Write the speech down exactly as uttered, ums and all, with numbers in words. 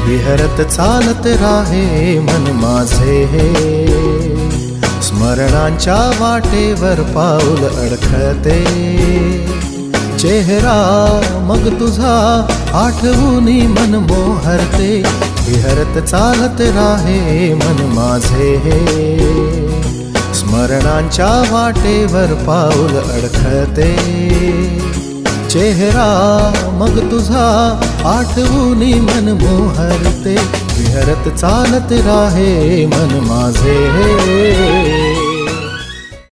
विहरत चालत राहे मन माझे हे, स्मरणांच्या वाटेवर पाऊल अडखते, चेहरा मग तुझा आठवूनी मन मोहरते, विहरत चालत राहे मन माझे हे, स्मरणांच्या वाटेवर पाऊल अडखते, चेहरा मग तुझा आठवूनी मन मोहरते, विहरत चालत राहे मन माझे हे।